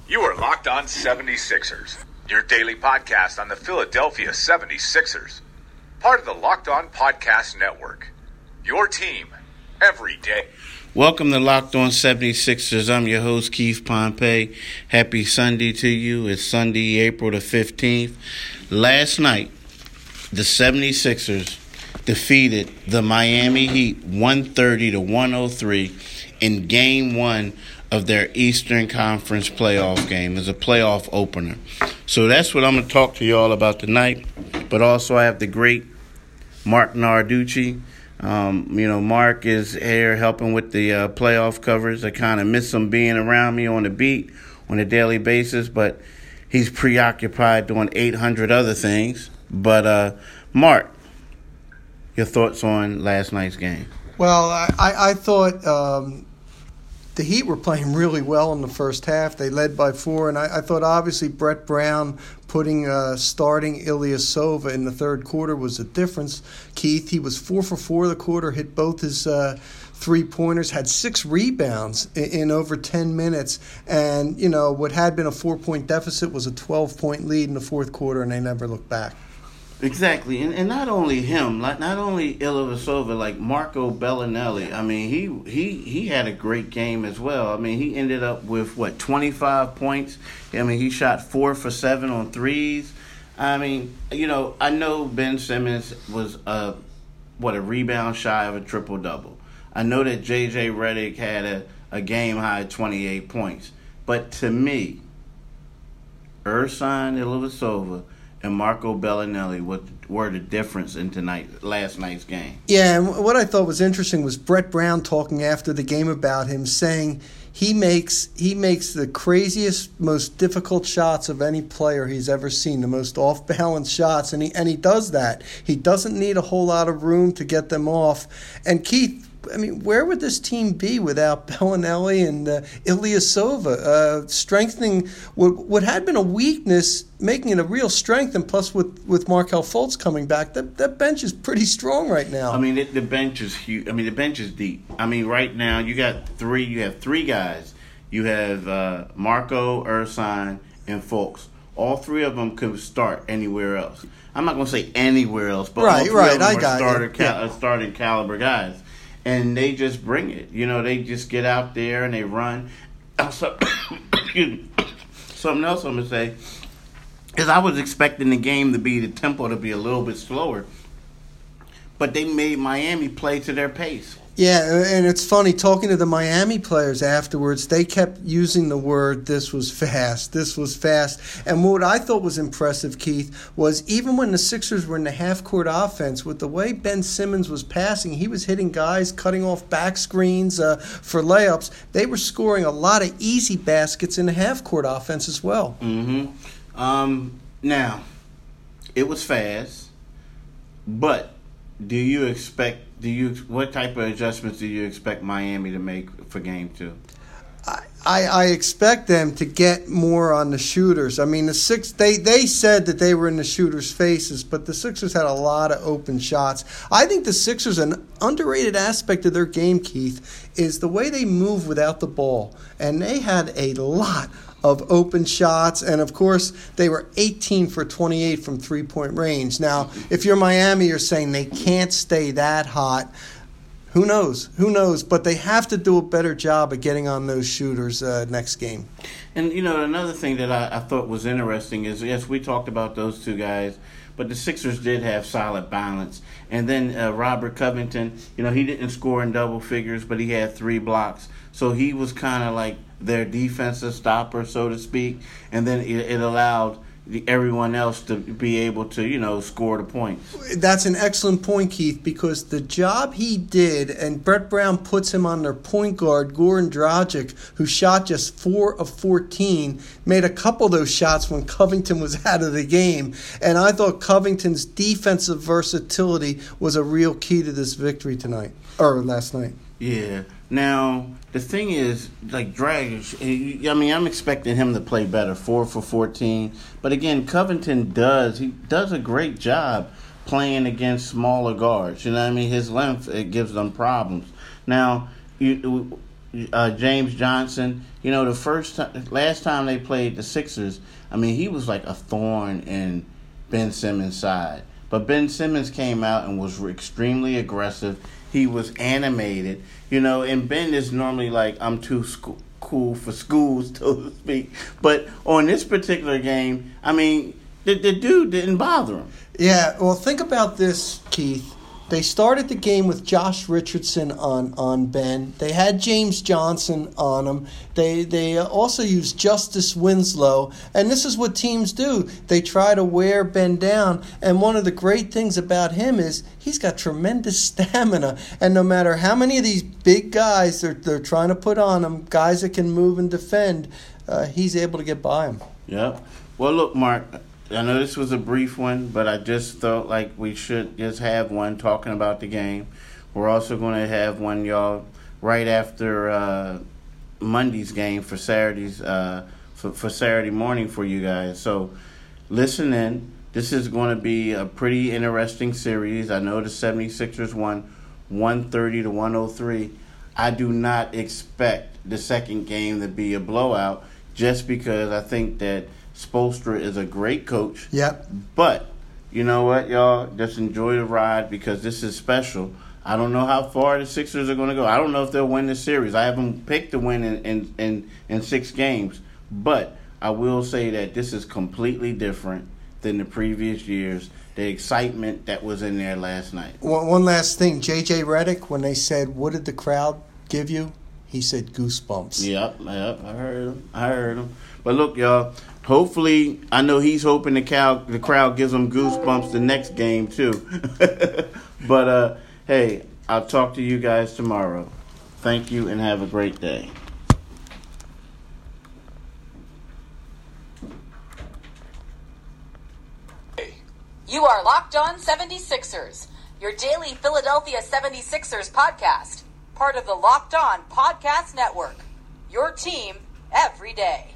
You are Locked On 76ers, your daily podcast on the Philadelphia 76ers. Part of the Locked On Podcast Network, your team every day. Welcome to Locked On 76ers. I'm your host, Keith Pompey. Happy Sunday to you. It's Sunday, April the 15th. Last night, the 76ers defeated the Miami Heat 130-103 in Game 1 of their Eastern Conference playoff game. It's a playoff opener. So that's what I'm going to talk to you all about tonight. But also I have the great Mark Narducci. Mark is here helping with the playoff coverage. I kind of miss him being around me on the beat on a daily basis, but he's preoccupied doing 800 other things. But Mark, your thoughts on last night's game? Well, I thought the Heat were playing really well in the first half. They led by 4, and I thought obviously Brett Brown putting starting Ilyasova in the third quarter was a difference. Keith, he was 4 for 4 the quarter, hit both his three-pointers, had 6 rebounds in over 10 minutes, and what had been a 4-point deficit was a 12-point lead in the fourth quarter, and they never looked back. Exactly, and not only him, not only Ilyasova, like Marco Bellinelli. I mean, he had a great game as well. I mean, he ended up with 25 points. I mean, he shot 4 for 7 on threes. I mean, I know Ben Simmons was a rebound shy of a triple double. I know that JJ Redick had a game high 28 points, but to me, Ersan Ilyasova and Marco Bellinelli were the difference in last night's game. Yeah, and what I thought was interesting was Brett Brown talking after the game about him, saying he makes the craziest, most difficult shots of any player he's ever seen, the most off-balance shots, and he does that. He doesn't need a whole lot of room to get them off. And Keith, I mean, where would this team be without Bellinelli and Ilyasova? Strengthening what had been a weakness, making it a real strength, and plus with Markelle Fultz coming back, that bench is pretty strong right now. I mean, the bench is huge. I mean, the bench is deep. I mean, right now you have 3 guys. You have Marco, Ersan, and Fultz. All 3 of them could start anywhere else. I'm not going to say anywhere else, but all 3 of them are starting caliber guys. And they just bring it. They just get out there and they run. Something else I'm going to say is I was expecting the game to be, the tempo to be a little bit slower. But they made Miami play to their pace. Yeah, and it's funny, talking to the Miami players afterwards, they kept using the word, this was fast. And what I thought was impressive, Keith, was even when the Sixers were in the half-court offense, with the way Ben Simmons was passing, he was hitting guys, cutting off back screens for layups. They were scoring a lot of easy baskets in the half-court offense as well. Mm-hmm. Now, it was fast, but what type of adjustments do you expect Miami to make for Game 2? I expect them to get more on the shooters. I mean, they said that they were in the shooters' faces, but the Sixers had a lot of open shots. I think the Sixers, an underrated aspect of their game, Keith, is the way they move without the ball. And they had a lot of open shots, and of course they were 18 for 28 from three-point range. Now, if you're Miami, you're saying they can't stay that hot. Who knows? But they have to do a better job of getting on those shooters next game. And, another thing that I thought was interesting is, yes, we talked about those 2 guys, but the Sixers did have solid balance. And then Robert Covington, he didn't score in double figures, but he had 3 blocks. So he was kind of like their defensive stopper, so to speak. And then it allowed everyone else to be able to, score the points. That's an excellent point, Keith, because the job he did, and Brett Brown puts him on their point guard, Goran Dragic, who shot just 4 of 14, made a couple of those shots when Covington was out of the game. And I thought Covington's defensive versatility was a real key to this victory last night. Yeah. Now, the thing is, like Dragic, I'm expecting him to play better, 4 for 14. But again, Covington does a great job playing against smaller guards. His length, it gives them problems. Now, James Johnson. You know, last time they played the Sixers, I mean, he was like a thorn in Ben Simmons' side. But Ben Simmons came out and was extremely aggressive. He was animated. You know, and Ben is normally like, I'm too cool for schools, so to speak. But on this particular game, I mean, the dude didn't bother him. Yeah, well, think about this, Keith. They started the game with Josh Richardson on Ben. They had James Johnson on him. They also used Justice Winslow. And this is what teams do. They try to wear Ben down. And one of the great things about him is he's got tremendous stamina. And no matter how many of these big guys they're trying to put on him, guys that can move and defend, he's able to get by him. Yep. Well, look, Mark, I know this was a brief one, but I just felt like we should just have one talking about the game. We're also going to have one, y'all, right after Monday's game for Saturday's for Saturday morning for you guys. So listen in. This is going to be a pretty interesting series. I know the 76ers won 130 to 103. I do not expect the second game to be a blowout just because I think that Spoelstra is a great coach. Yep. But you know what, y'all? Just enjoy the ride because this is special. I don't know how far the Sixers are going to go. I don't know if they'll win the series. I haven't picked to win in 6 games. But I will say that this is completely different than the previous years. The excitement that was in there last night. One last thing. J.J. Redick, when they said, what did the crowd give you? He said goosebumps. Yep. I heard him. But look, y'all, hopefully, I know he's hoping the crowd gives him goosebumps the next game, too. But, hey, I'll talk to you guys tomorrow. Thank you and have a great day. You are Locked On 76ers, your daily Philadelphia 76ers podcast, part of the Locked On Podcast Network, your team every day.